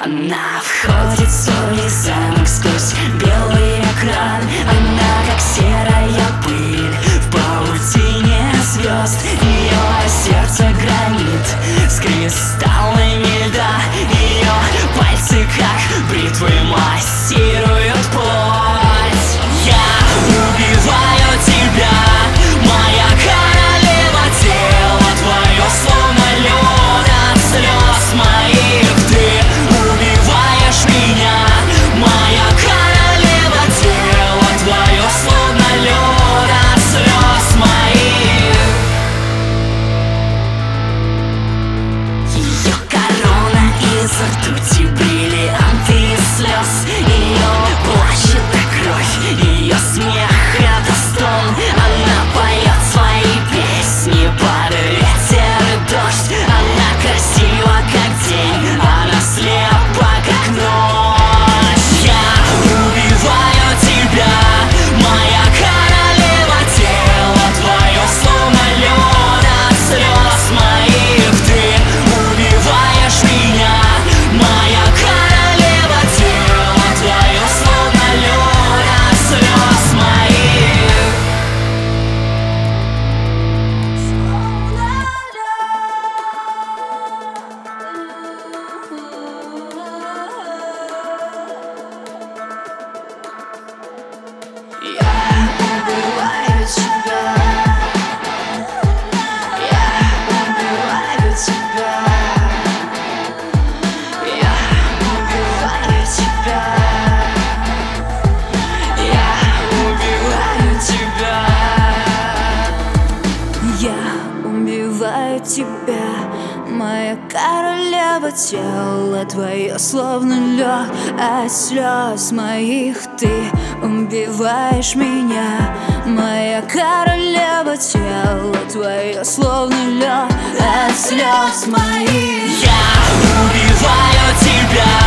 Она входит в свой замок сквозь белый экран. Она как серая пыль в паутине звезд. Ее сердце гранит с кристаллами льда. Ее пальцы как бритвы массируют плоть. Я убиваю тебя, моя королева, тело твое словно лед от слез моих. Ты убиваешь меня, моя королева, тело твое словно лед от слез моих. Ее корона из ртути, бриллианты из слез. Ее плачет кровь, ее смех — это стон. Она поет свои песни под ветер и дождь. Она красива, как день, она слепа, как ночь. Я убиваю тебя, моя королева, тело твое словно лед от слез моих. Ты убиваешь меня, моя королева, тело твое словно лед от слез моих. Я убиваю тебя, я убиваю тебя, я убиваю тебя, я убиваю тебя. Я убиваю тебя, моя королева, тело твое словно лед от слез моих. Ты убиваешь меня, моя королева, тело твое словно лед от слез моих. Я убиваю тебя,